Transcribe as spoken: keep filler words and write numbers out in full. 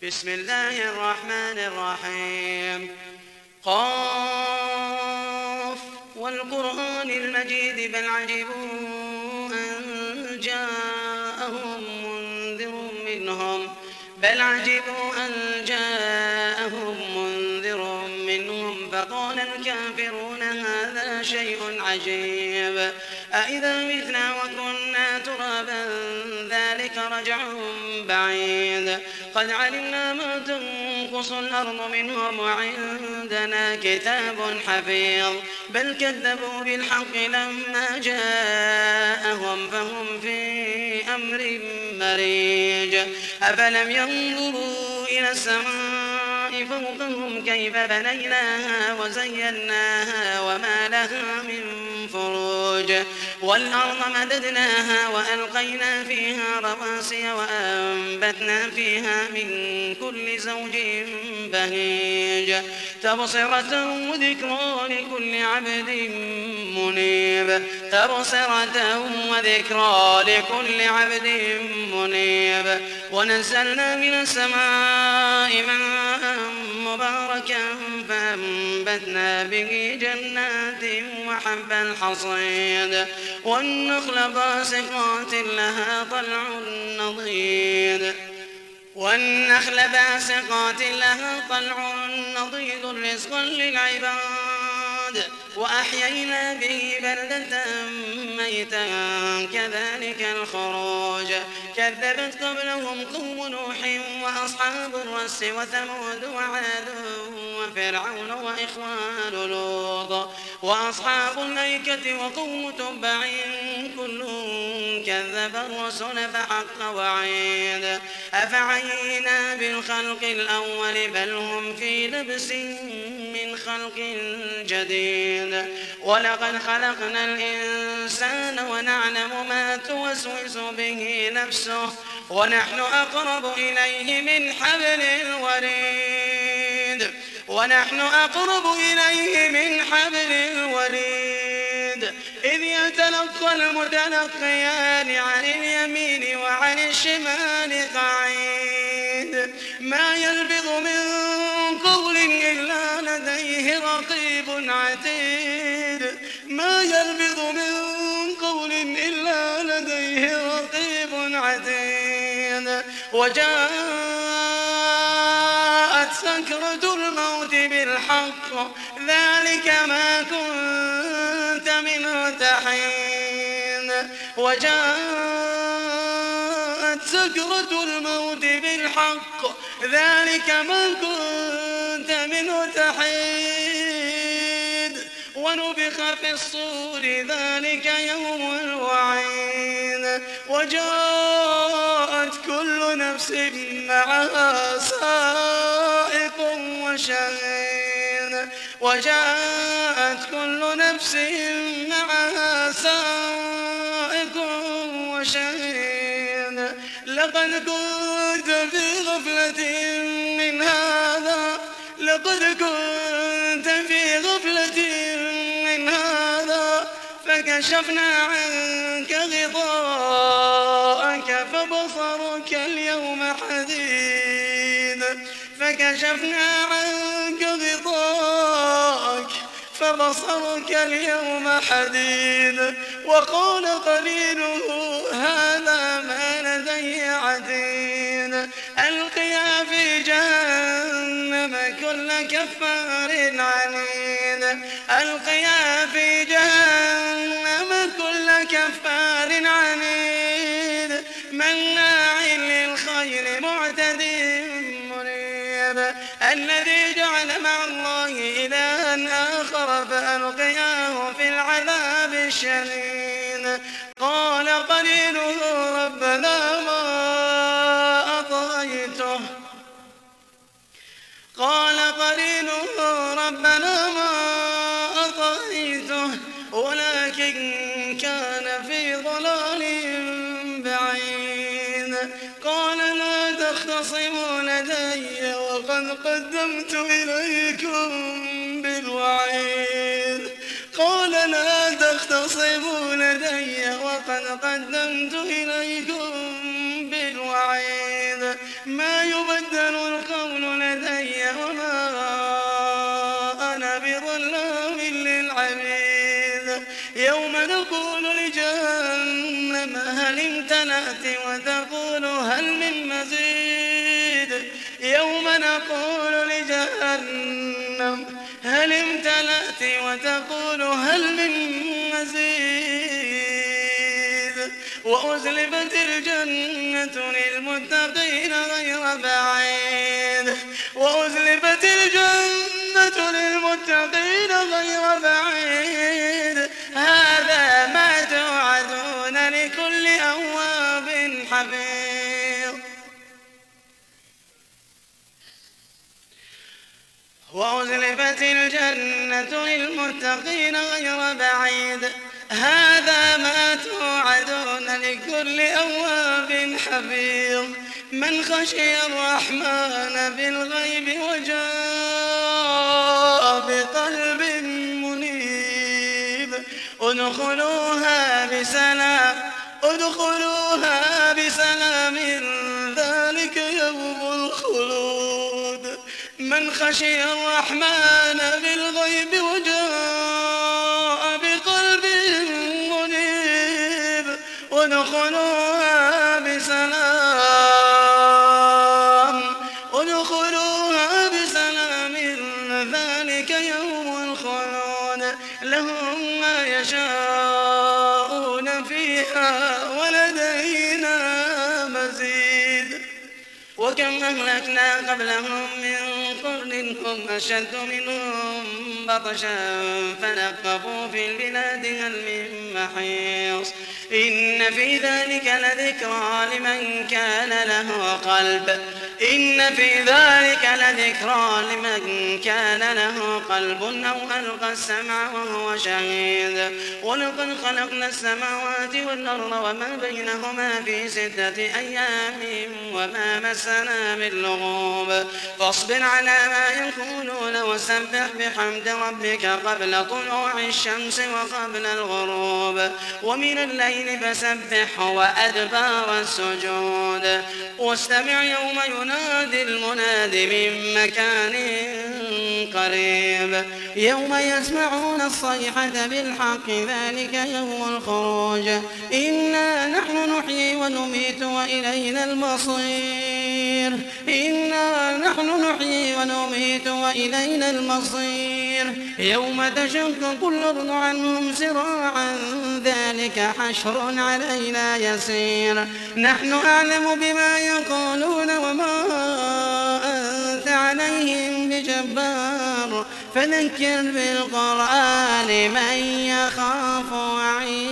بسم الله الرحمن الرحيم. قاف والقرآن المجيد بل عجبوا أن جاءهم منذر منهم بل عجبوا أن جاءهم منذر منهم فقال الكافرون هذا شيء عجيب أإذا متنا وكنا ترابا ذلك رجع بعيد قد علمنا ما تنقص الأرض منهم وعندنا كتاب حفيظ بل كذبوا بالحق لما جاءهم فهم في أمر مريج أفلم ينظروا إلى السماء فوقهم كيف بنيناها وزيناها وما لها من فروج والأرض مددناها وألقينا فيها رواسي وأنبتنا فيها من كل زوج بهيج تبصرة وذكرى لكل عبد منيب تبصرة وذكرى لكل عبد منيب ونزلنا من السماء ماء مباركا فأنبتنا به جنات وحب الحصيد والنخل باسقات لها طلع نضيد والنخل باسقات لها طلع نضيد رزقا للعباد وأحيينا به بلدة ميتا كذلك الخروج كذبت قبلهم قوم نوح وأصحاب الرس وثمود وعاد وفرعون وإخوان لوط وأصحاب الأيكة وقوم تبع كل كذب الرسل فحق وعيد أفعينا بالخلق الأول بل هم في لبس من خلق جديد ولقد خلقنا الإنسان ونعلم ما توسوس به نفسه ونحن أقرب إليه من حبل الوريد ونحن أقرب إليه من حبل الوريد إذ يتلقى المتلقيان عن اليمين وعن الشمال قعيد ما يلفظ من قول إلا لديه رقيب عتيد ما يلفظ من قول إلا لديه رقيب عتيد وجاءت سكرة الموت بالحق ذلك ما كنت منه تحين وجاءت سكرة الموت بالحق ذلك ما كنت منه تحيد ونفخ في الصور ذلك يوم الوعيد وجاءت كل نفس معها سائق وشهيد وجاءت كل نفس معها سائق وشهيد لقد كنت في غفلة من هذا لقد كنت في غفلة من هذا فكشفنا عنك غطاءك فبصرك اليوم حديد فكشفنا عنك غطاءك فبصرك اليوم حديد وقال قرينه هذا ما لدي عتيد ألقيا في جهنم كل كفار عنيد ألقيا في جهنم كل كفار عنيد مناع للخير معتد مريب الذي جعل مع الله إلها آخر فألقياه في العذاب الشديد قال قرينه ربنا ما أطغيته قال قرينه ربنا ما أطغيته ولكن كان في ضلال بعيد قال لا تختصموا لدي وقد قدمت إليكم بالوعيد قال لا تختصموا لدي وقد قدمت إليكم بالوعيد ما يبدل يوم نقول لجهنم هل امتلأت وتقول هل من مزيد يوم نقول لجهنم هل امتلأت وتقول هل من مزيد وأزلفت الجنة للمتقين غير بعيد وأزلفت الجنة للمتقين غير بعيد هذا ما توعدون لكل أواب حفيظ وأزلفت الجنة للمتقين غير بعيد هذا ما توعدون لكل أواب حفيظ من خشي الرحمن بالغيب وجاء بقلب منيب ادخلوها بسلام ادخلوها بسلام ذلك يوم الخلود من خشي الرحمن بالغيب وجاء بقلب منيب ادخلوها بسلام ادخلوها بسلام ذلك يوم الخلود لهم ما يشاءون فيها ولدينا مزيد وكم أهلكنا قبلهم من قرن هم أشد منهم بطشا فنقبوا في البلاد هل من محيص إن في ذلك لذكرى لمن كان له قلب إن في ذلك لذكرى لمن كان له قلب أو ألقى السمع وهو شهيد ولقد خلقنا السماوات والأرض وما بينهما في ستة أيام وما مسنا من لغوب فاصبر على ما يقولون وسبح بحمد ربك قبل طلوع الشمس وقبل الغروب ومن الليل فسبحه وأدبار السجود واستمع يوم ينادي المناد من مكان قريب يوم يسمعون الصيحة بالحق ذلك يوم الخروج إنا نحن نحيي ونميت وإلينا المصير إنا نحن نحيي ونميت وإلينا المصير يوم تشقق الأرض عنهم سراعا ذلك حشر علينا يسير نحن أعلم بما يقولون وما أنت عليهم بجبار فذكر بالقرآن من يخاف وعيد